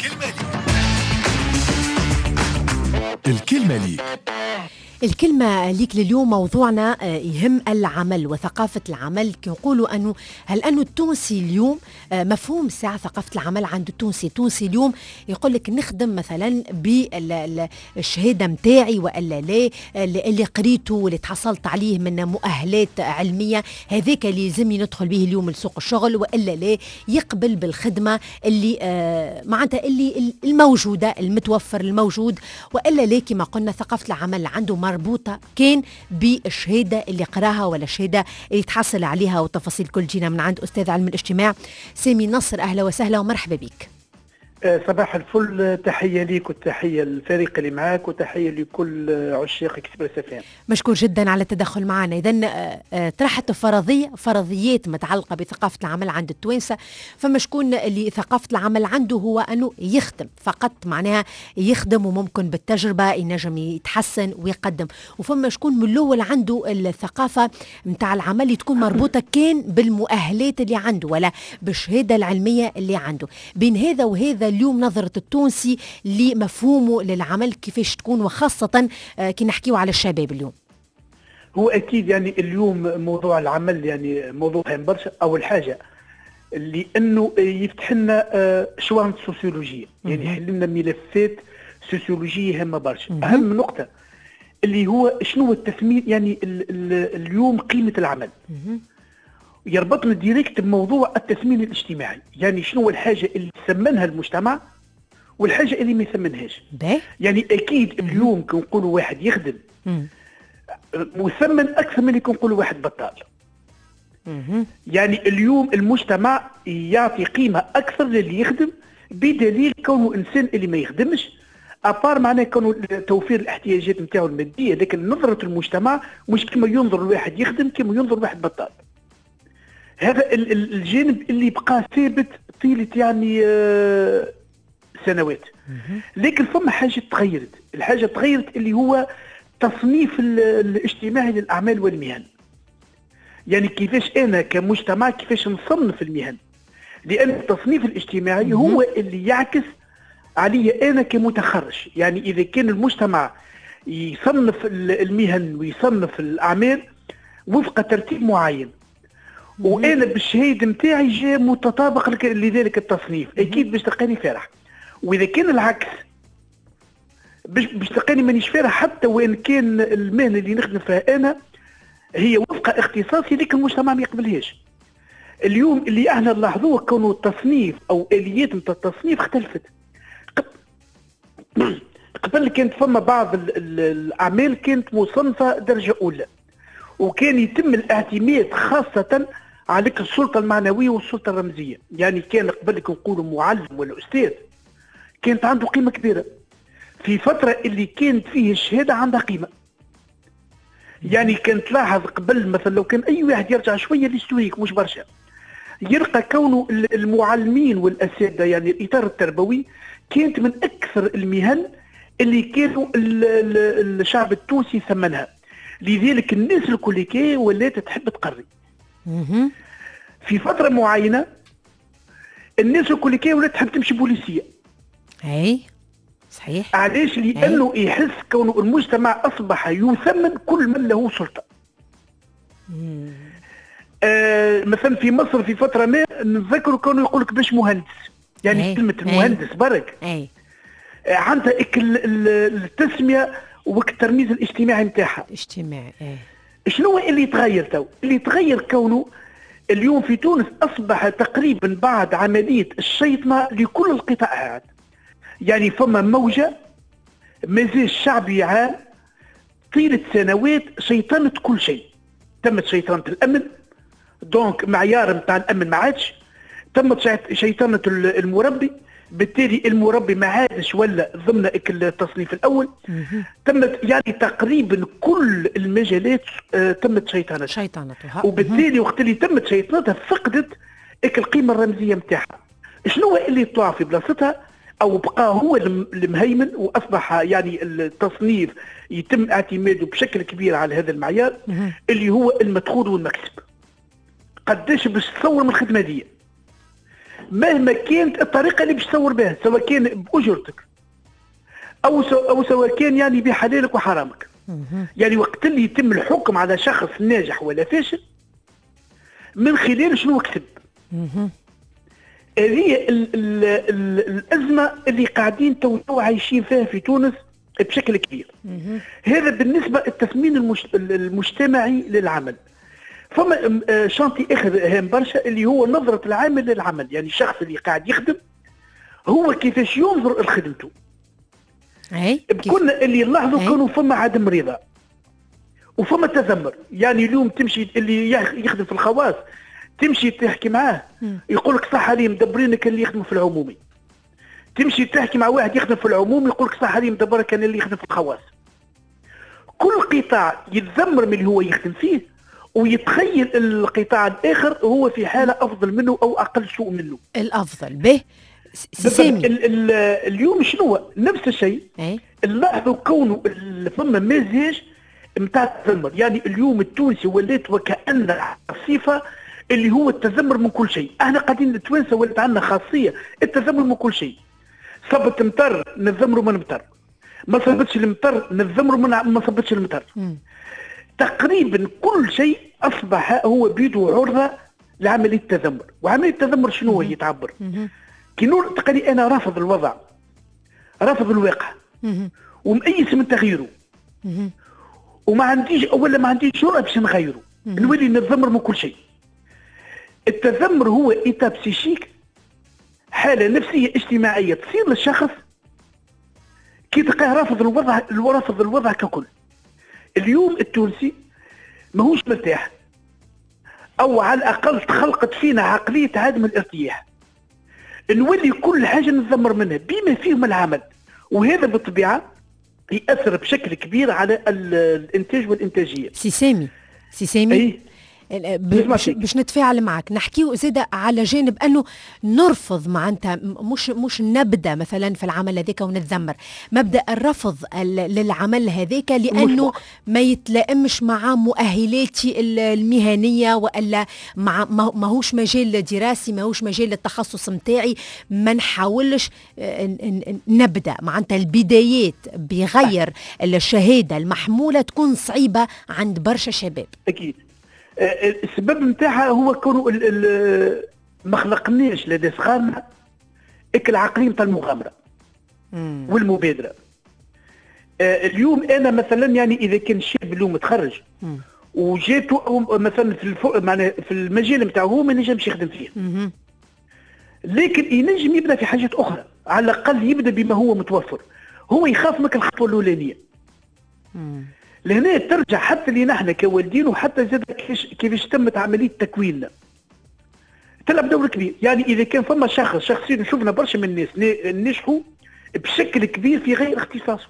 الكلمة لي. الكلمة ليك لليوم موضوعنا يهم العمل وثقافة العمل. كنقولوا أنه أنه التونسي اليوم مفهوم ساعة ثقافة العمل عند التونسي اليوم يقول لك نخدم مثلا بالشهادة متاعي وإلا لا اللي قريته واللي تحصلت عليه من مؤهلات علمية هذاك اللي يلزمني ندخل به اليوم لسوق الشغل وإلا لا يقبل بالخدمة اللي معناتها اللي الموجودة المتوفر الموجود وإلا لا كما قلنا ثقافة العمل عنده مربوطة كان بالشهادة اللي قراها ولا الشهادة اللي تحصل عليها وتفاصيل كل جينا من عند أستاذ علم الاجتماع سامي نصر. أهلا وسهلا ومرحبا بك. صباح الفل، تحية ليك وتحية للفريق اللي معاك وتحية لكل عشاق اكسبريس FM. مشكور جدا على التدخل معنا. إذن طرحت فرضيات متعلقة بثقافة العمل عند التوانسة. فما شكون اللي ثقافة العمل عنده هو أنه يخدم فقط، معناها يخدم وممكن بالتجربة ينجم يتحسن ويقدم، وفما شكون من الأول عنده الثقافة متاع العمل اللي تكون مربوطة كان بالمؤهلات اللي عنده ولا بالشهادة العلمية اللي عنده. بين هذا وهذا اليوم نظرة التونسي لمفهومه للعمل كيفاش تكون، وخاصة كي نحكيو على الشباب اليوم؟ هو أكيد يعني اليوم موضوع العمل يعني موضوع هام برشا. أول حاجة لأنه يفتح لنا شوان سوسيولوجية، يعني يحل لنا ملفات سوسيولوجية هامة برشا. أهم نقطة اللي هو شنو التثمين، يعني اليوم قيمة العمل يربطنا ديريكت بموضوع التثمين الاجتماعي. يعني شنو الحاجة اللي يثمنها المجتمع والحاجة اللي ما يثمنهاش. يعني أكيد اليوم كنقولوا واحد يخدم مثمن أكثر من اللي كنقولوا واحد بطال. يعني اليوم المجتمع يعطي قيمة أكثر للي يخدم بدليل كونه إنسان اللي ما يخدمش أبار معناه كونه توفير الاحتياجات نتاعو المادية، لكن نظرة المجتمع مش كما ينظر الواحد يخدم كما ينظر واحد بطال. هذا الجانب اللي بقى ثابت طيلة يعني سنوات. لكن فما حاجة تغيرت، الحاجة تغيرت اللي هو تصنيف الاجتماعي للأعمال والمهن. يعني كيفاش أنا كمجتمع كيفاش نصنف المهن، لأن التصنيف الاجتماعي هو اللي يعكس علي أنا كمتخرج. يعني إذا كان المجتمع يصنف المهن ويصنف الأعمال وفق ترتيب معين وانا بالشهاده نتاعي جاء متطابق لذلك التصنيف، اكيد باش تلقاني فرح. واذا كان العكس باش تلقاني مانيش فرح، حتى وان كان المهنه اللي نخدم فيها انا هي وفق اختصاصي لكن المجتمع ما يقبلهاش. اليوم اللي احنا نلاحظوه كونه التصنيف او اليات نتاع التصنيف اختلفت. قبل كانت فما بعض الاعمال كانت مصنفه درجه اولى، وكان يتم الاعتماد خاصه على السلطة المعنوية والسلطة الرمزية. يعني كان قبل نقولوا معلم ولا أستاذ كانت عنده قيمة كبيرة. في فترة اللي كانت فيه الشهادة عندها قيمة. يعني كانت تلاحظ قبل مثلا لو كان أي واحد يرجع شوية للهستوريك مش برشا يلقى كونه المعلمين والأساتذة، يعني الإطار التربوي كانت من أكثر المهن اللي كانوا الشعب التونسي ثمنها. لذلك الناس الكل ولات تحب تقري. في فترة معينة الناس الكل ولات تحب تمشي بوليسية. اي صحيح. علاش؟ لأنه يحس كونه المجتمع أصبح يثمن كل من له سلطة. مثلا في مصر في فترة ما نتذكروا كانوا يقول لك باش مهندس، يعني كلمة المهندس برك عندها التسمية والترميز الاجتماعي نتاعها. اجتماعي. شنو اللي يتغير تو؟ اللي يتغير كونه اليوم في تونس أصبح تقريبا بعد عملية الشيطنة لكل القطاعات. يعني فما موجة مازال الشعب يعاني طيلة سنوات شيطنة كل شيء. تمت شيطنة الأمن، دونك معيار متاع الأمن ما عادش. تمت شيطنة المربي، بالتالي المربي ما عادش ولا ضمن التصنيف الأول. تمت يعني تقريبا كل المجالات تمت شيطنتها، وبالتالي وقت اللي تمت شيطنتها فقدت القيمة الرمزية متاعها. شنو اللي طلع في بلاصتها أو بقى هو المهيمن، وأصبح يعني التصنيف يتم اعتماده بشكل كبير على هذا المعيار اللي هو المدخول والمكسب. قداش باش تصور من الخدمة دي؟ مهما كانت الطريقه اللي باش تصور بها، سواء كان باجرتك او سواء كان يعني بحلالك وحرامك. يعني وقت اللي يتم الحكم على شخص ناجح ولا فاشل من خلال شنو كتب. هذه الازمه اللي قاعدين تو عايشين فيها في تونس بشكل كبير. هذا بالنسبه للتثمين المجتمعي للعمل. فما شانتي اخر هام برشا اللي هو نظره العامل للعمل، يعني الشخص اللي قاعد يخدم هو كيفاش ينظر لخدمته. كنا اللي نلاحظوا كانوا فما عدم رضا وفما تذمر. يعني اليوم تمشي اللي يخدم في الخواص تمشي تحكي معاه يقول لك صح عليه مدبرينك اللي يخدم في العمومي. تمشي تحكي مع واحد يخدم في العمومي يقول لك صح عليه مدبرك كان اللي يخدم في الخواص. كل قطاع يتذمر من اللي هو يخدم فيه ويتخيل القطاع الاخر هو في حاله افضل منه او اقل سوء منه. الافضل به سامي. اليوم شنو نفس الشيء. نلاحظوا كونه فما مزاج نتاع التذمر. يعني اليوم التونسي ولات وكأن صفه اللي هو التذمر من كل شيء. احنا قاعدين التوانسه ولات عندنا خاصيه التذمر من كل شيء. صبت مطر نتذمروا من مطر، ما صبتش المطر نتذمروا ما صبتش المطر. تقريبا كل شيء اصبح هو بيده عرضه لعمليه التذمر. وعمليه التذمر شنو هي تعبر؟ كي نقول تقريبا انا رافض الوضع، رافض الواقع ومأيس من تغييره وما عنديش ولا ما عنديش جرأة باش نغيره، نولي نتذمر من كل شيء. التذمر هو إيتاب بسيشيك، حالة نفسية اجتماعية تصير للشخص كي تلقاه رافض الوضع ككل. اليوم التونسي ماهوش مرتاح، او على الاقل تخلقت فينا عقليه عدم الارتياح. نولي كل حاجه نتذمر منها بما فيهم العمل، وهذا بالطبيعه ياثر بشكل كبير على الانتاج والانتاجيه. سي سامي باش نتفاعل معك نحكيو زاده على جانب انه نرفض معناتها مش نبدا مثلا في العمل هذاك ونتذمر. مبدا الرفض للعمل هذاك لانه ما يتلائمش مع مؤهلاتي المهنيه والا ماهوش مجال دراسي، ماهوش مجال التخصص نتاعي. ما نحاولش نبدا معناتها البدايات بغير الشهاده المحموله تكون صعيبه عند برشا شباب. اكيد السبب نتاعها هو كونوا ما خلقناش لدى صغارنا العقليه نتاع المغامره والمبادره. اليوم انا مثلا يعني اذا كان شاب اليوم متخرج وجاته مثلا في المجال نتاعو هو ما ينجمش يخدم فيه، لكن ينجم يبدا في حاجات اخرى، على الاقل يبدا بما هو متوفر. هو يخاف منك الخطوه الاولانيه. لهنا ترجع حتى لنا احنا كوالدين وحتى زاد كيفاش تمت عمليه تكويننا تلعب دور كبير. يعني اذا كان فما شخصين شفنا برشا من الناس نجحوا بشكل كبير في غير اختصاصه.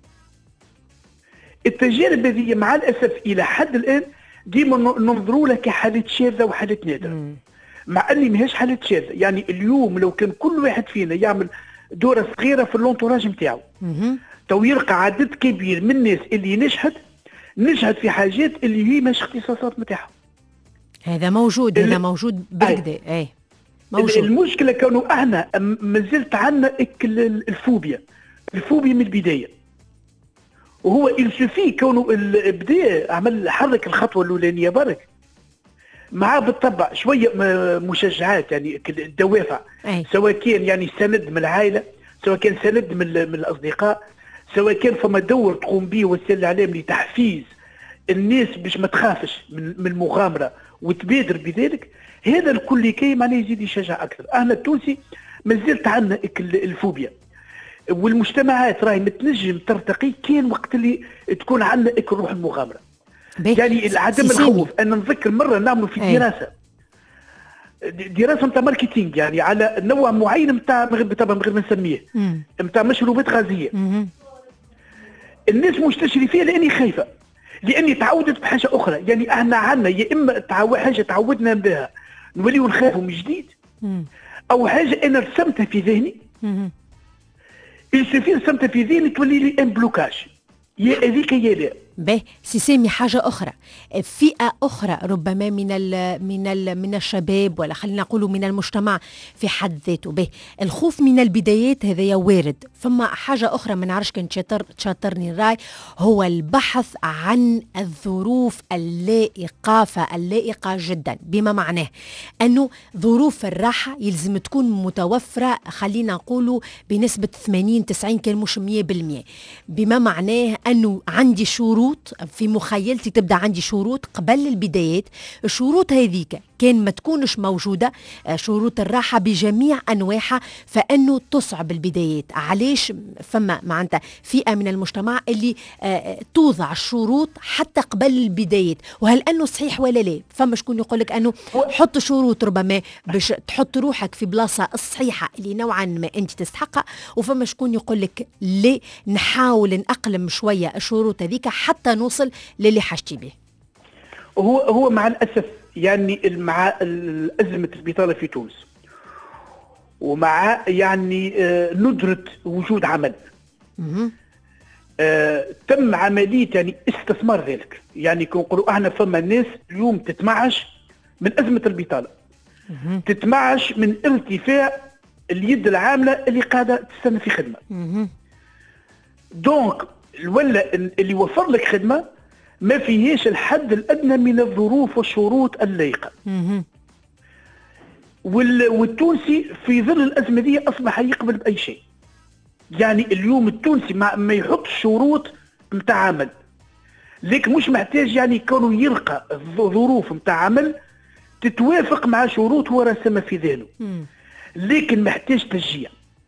التجارب هذه مع الاسف الى حد الان ديما ننظروا لها كحالات شاذه وحالات نادره، مع اني ماهيش حالات شاذه. يعني اليوم لو كان كل واحد فينا يعمل دوره صغيره في اللونتوراج نتاعو تو يلقى عدد كبير من الناس اللي نجحت في حاجات اللي هي مش اختصاصات نتاعها. هذا موجود موجود بالكدا. موجود. المشكله كانوا احنا مازلت عندنا الفوبيا من البدايه. وهو السوفي كونه بدا عمل حرك الخطوه الاولانيه برك معاه بالطبع شويه مشجعات، يعني الدوافع سواء كان يعني سند من العائله، سواء كان سند من الاصدقاء، سواء كان فما دور تقوم به وسائل الاعلام لتحفيز الناس باش ما تخافش من المغامره وتبادر بذلك. هذا الكل كي معناه يزيد يشجع اكثر. احنا التونسي مازلت عندنا الفوبيا، والمجتمعات راهي متنجم ترتقي كان وقت اللي تكون عندنا روح المغامره. يعني عدم الخوف. انا نذكر مره نعملوا في دراسه نتاع ماركتينغ يعني على نوع معين نتاع طبعا من غير ما نسميه نتاع مشروبات غازيه. الناس مش تشري فيها لاني خايفه، لاني تعودت بحاجه اخرى. يعني احنا عندنا يا اما حاجه تعودنا بها نوليو نخافوا من جديد، او حاجه انا رسمتها في ذهني السفير رسمتها في ذهني تولي لي ان بلوكاج، يا هذيك يا لا. به سامي حاجة أخرى، فئة أخرى ربما من الشباب، ولا خلينا نقول من المجتمع في حد ذاته. به الخوف من البدايات هذا وارد. فما حاجة أخرى ما نعرفش كان تشاطرني الرأي، هو البحث عن الظروف اللائقة جدا، بما معناه أنه ظروف الراحة يلزم تكون متوفرة، خلينا نقول بنسبة 80-90 كان مش 100%، بما معناه أنه عندي شروط في مخيلتي، تبدأ عندي شروط قبل البدايات. الشروط هذيك كان ما تكونش موجودة، شروط الراحة بجميع أنواعها، فأنه تصعب البدايات. علاش فما معناتها فئة من المجتمع اللي توضع الشروط حتى قبل البدايات؟ وهل أنه صحيح ولا لا؟ فما شكون يقول لك أنه حط شروط ربما باش تحط روحك في بلاصة الصحيحة اللي نوعا ما أنت تستحقها، وفما شكون يقول لك لا، نحاول نأقلم شوية الشروط هذيك حتى نوصل للي حاجتي به. هو مع الأسف يعني مع أزمة البطالة في تونس، ومع يعني ندرة وجود عمل، تم عملية يعني استثمار ذلك. يعني كنقولوا احنا فما ناس اليوم تتمعش من أزمة البطالة، تتمعش من ارتفاع اليد العاملة اللي قاعدة تستنى في خدمة. دونك ولا اللي وفر لك خدمة ما فيهاش الحد الأدنى من الظروف والشروط اللائقة. والتونسي في ظل الأزمة دي أصبح يقبل بأي شيء. يعني اليوم التونسي ما يحط شروط متاع عمل، لكن مش محتاج يعني كونه يلقى ظروف متاع عمل تتوافق مع شروط هو رسمها في ذهنه، لكن محتاج تشجيع.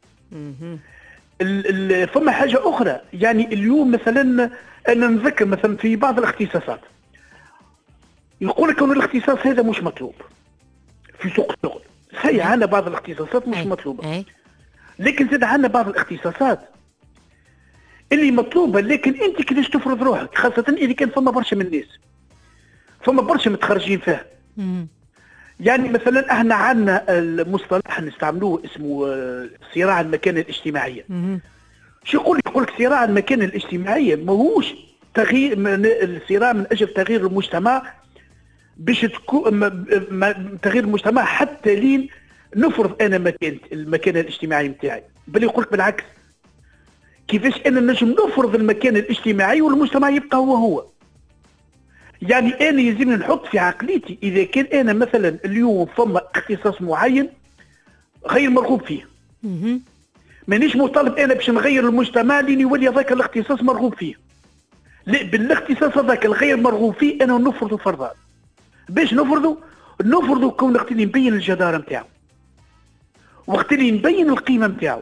فما حاجة أخرى، يعني اليوم مثلا أنا نذكر مثلا في بعض الاختصاصات يقول لك أن الاختصاص هذا مش مطلوب في سوق الشغل. صحيح عندنا بعض الاختصاصات مش مطلوبة، لكن زاد عندنا بعض الاختصاصات اللي مطلوبة، لكن أنت كيفاش تفرض روحك، خاصة إذا كان فما برشا من الناس، فما برشا متخرجين فيها. يعني مثلا احنا عندنا المصطلح نستعملوه اسمه صراع المكانة الاجتماعية. شو يقول لك صراع المكانة الاجتماعية ماهوش تغيير الصراع من اجل تغيير المجتمع باش تكون تغيير المجتمع حتى لين نفرض انا المكانة الاجتماعية نتاعي، بل يقول لك بالعكس، كيفاش انا نجم نفرض المكانة الاجتماعية والمجتمع يبقى هو. يعني انا يلزمني نحط في عقليتي اذا كان انا مثلا اليوم فما اختصاص معين غير مرغوب فيه، مانيش مطالب انا باش نغير المجتمع لين يولي هذاك الاختصاص مرغوب فيه، لا، بالاختصاص هذاك الغير مرغوب فيه انا نفرض فرضا. باش نفرض كون وقت اللي نبين الجدارة نتاعو، وقت اللي نبين القيمة نتاعو.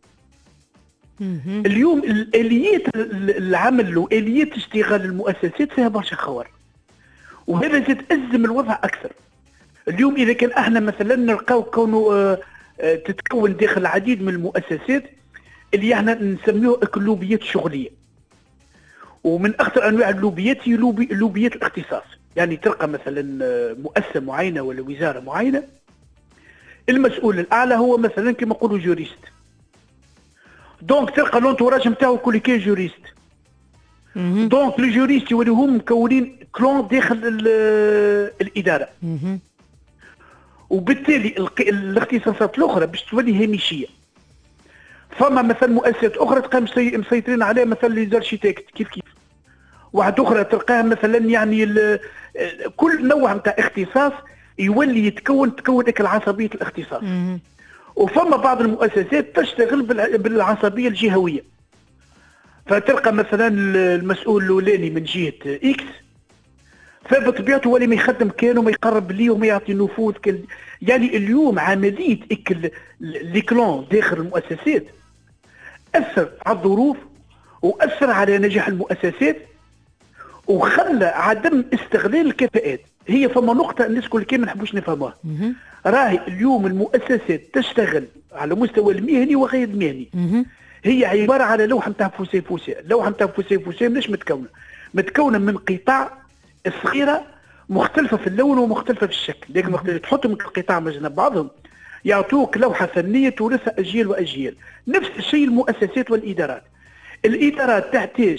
اليوم الاليات العمل واليات اشتغال المؤسسات فيها برشا خوار، وهذا تتأزم الوضع أكثر. اليوم إذا كان احنا مثلا نلقاو كونه تتكون داخل العديد من المؤسسات اللي احنا نسميوه اللوبيات الشغلية، ومن أخطر أنواع اللوبيات هي لوبيات الاختصاص. يعني تلقى مثلا مؤسسة معينة ولا وزارة معينة المسؤول الأعلى هو مثلا كما نقولوا جوريست، دونك تلقى لونتوراج نتاعو كل كان جوريست، دونك لي جوريست يوليو هم مكونين كلون داخل الاداره، وبالتالي الاختصاصات الاخرى باش تولي هامشيه. فما مثلا مؤسسات اخرى تلقى مسيطرين عليها مثلا لي زارشيتكت كيف واحد اخرى تلقاها مثلا يعني كل نوع نتاع اختصاص يولي تكون لك العصبيه الاختصاص. وفما بعض المؤسسات تشتغل بالعصبيه الجهويه، فتلقى مثلا المسؤول الاولاني من جهه اكس فبطبيعته ولي ما يخدم كانه ما يقرب ليه وما يعطي نفوذ يعني اليوم عمليه ليكلون داخل المؤسسات اثر على الظروف واثر على نجاح المؤسسات وخلى عدم استغلال الكفاءات. هي فما نقطه الناس كل كان ما نحبوش نفهموها، راهي اليوم المؤسسات تشتغل على مستوى المهني وغير المهني، هي عباره على لوحه نتاع فوسيه، لوحه نتاع فوسيه مش متكونه من قطاع صغيره مختلفه في اللون ومختلفه في الشكل، لكن وقت تحطهم القطاع مجنب بعضهم يعطوك لوحه فنيه تورثها اجيال واجيال. نفس الشيء المؤسسات والادارات. الادارات تحتاج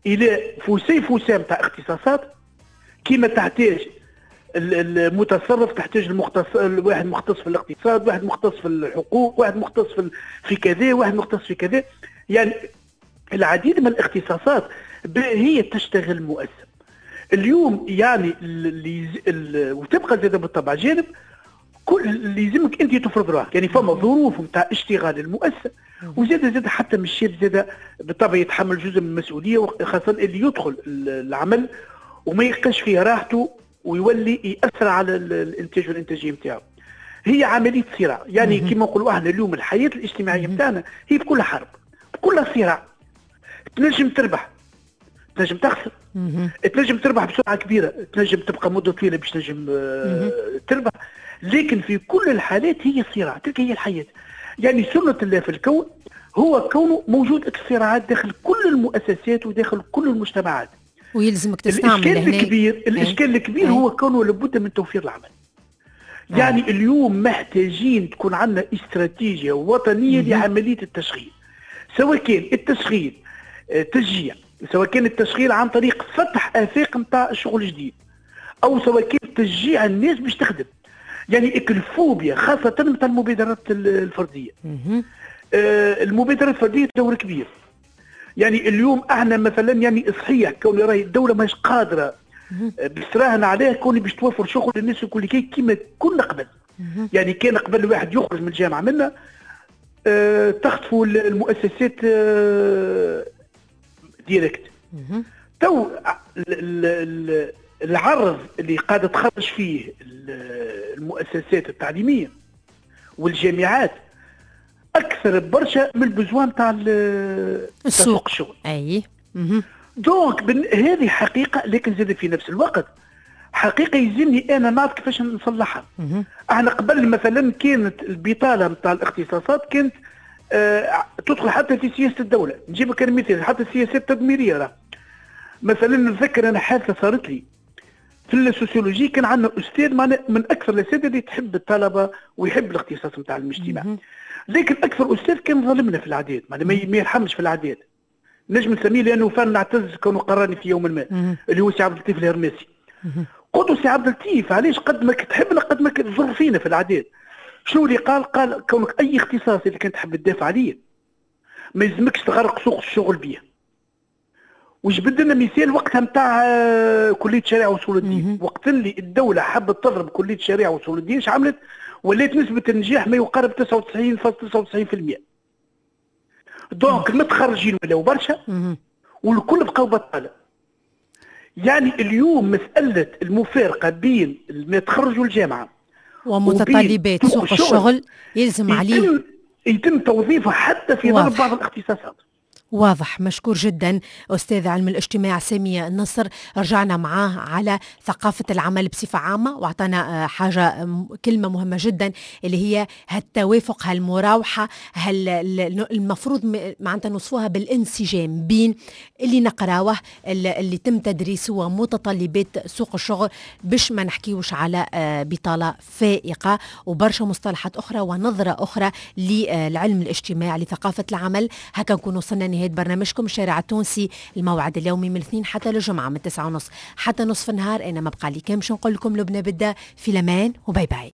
الى فوسام تاع اختصاصات كيما تحتاج المتصرف، تحتاج واحد مختص في الاقتصاد، واحد مختص في الحقوق، واحد مختص في كذا، واحد مختص في كذا. يعني العديد من الاختصاصات هي تشتغل مؤسسة اليوم. يعني وتبقى زاد بالطبع جانب كل اللي يلزمك انت تفرض روحك. يعني فما ظروف نتاع اشتغال المؤسسه، وزاد حتى من الشيء زاد بالطبع يتحمل جزء من المسؤوليه، خاصه اللي يدخل العمل وما يلقاش فيه راحته ويولي ياثر على الانتاج والانتاجيه نتاعو. هي عمليه صراع. يعني كما نقولوا احنا اليوم الحياه الاجتماعيه نتاعنا هي بكل حرب، بكل صراع. تنجم تربح، تنجم تخسر، تنجم تربح بسرعه كبيره، تنجم تبقى مده طويله باش تنجم تربح. لكن في كل الحالات هي صراع، تلك هي الحياه. يعني سنه الله في الكون هو كونه موجود الصراعات داخل كل المؤسسات وداخل كل المجتمعات، ويلزمك تستعمل الاشكال الكبير هو كونه لابد من توفير العمل. يعني اليوم محتاجين تكون عندنا استراتيجيه وطنيه لعمليه التشغيل، سواء كان التشغيل تشجيع، سواء كان التشغيل عن طريق فتح افاق نتاع الشغل الجديد، او سواء كان تشجيع الناس باش تخدم. يعني الفوبيا خاصه نتاع المبادرات الفرديه. المبادرات الفرديه دور كبير. يعني اليوم احنا مثلا يعني صحيح كون راهي الدوله ماهيش قادره باستراهن عليها كون باش توفر شغل للناس الكل كيما كنا قبل. يعني كان قبل الواحد يخرج من الجامعه منا تخطفوا المؤسسات ديريكت. تو العرض اللي قاعده تخرج فيه المؤسسات التعليميه والجامعات اكثر برشا من البزوان تاع سوق الشغل. اي دونك هذه حقيقه، لكن زاد في نفس الوقت حقيقه يلزمني انا نعرف كيفاش نصلحها. احنا قبل مثلا كانت البطاله نتاع الاختصاصات كانت تدخل حتى في سياسه الدوله. نجيب لك مثال، حتى السياسات التدميريه راه مثلا نتذكر انا حادثه صارت لي في السوسيولوجي. كان عندنا استاذ من اكثر الاساتذه اللي تحب الطلبه ويحب الاختصاص نتاع المجتمع، لكن اكثر استاذ كان ظلمنا في العادات، ما يرحمش في العادات. نجم نسميه لانه فان نعتز كونه قراني في يوم ما، اللي هو سي عبد اللطيف الهرماسي. قلت له سي عبد اللطيف علاش قد ما تحبنا قد ما تضر فينا في العادات؟ شنو اللي قال كونك اي اختصاص اللي كنت تحب تدافع عليه ما يلزمكش تغرق سوق الشغل بيه. وجبد لنا مثال وقتها نتاع كليه شريعه واصول الدين. وقت اللي الدوله حبت تضرب كليه شريعه واصول الدين ايش عملت؟ ولات نسبه النجاح ما يقارب 99.99%. دونك المتخرجين ولاو برشا والكل بقاو بطاله. يعني اليوم مساله المفارقه بين ما تخرجوا الجامعه ومتطلبات سوق الشغل يلزم عليه يتم توظيفه حتى في ضرب بعض الاختصاصات. واضح. مشكور جدا أستاذ علم الاجتماع سامية النصر. رجعنا معاه على ثقافة العمل بصفة عامة، وأعطانا كلمة مهمة جدا اللي هي هالتوافق، هالمراوحة، المفروض معناتها نوصفوها بالانسجام بين اللي نقراوه اللي تم تدريسه ومتطلبات سوق الشغل، باش ما نحكيوش على بطالة فائقة وبرشا مصطلحات أخرى ونظرة أخرى للعلم الاجتماع لثقافة العمل. هكا نكون وصلنا نهاية برنامجكم الشارع التونسي، الموعد اليومي من الاثنين حتى للجمعة من 9:30 حتى نصف النهار. أنا ما بقى لي كان باش نقول لكم لبنى بدأ في الأمان وباي باي.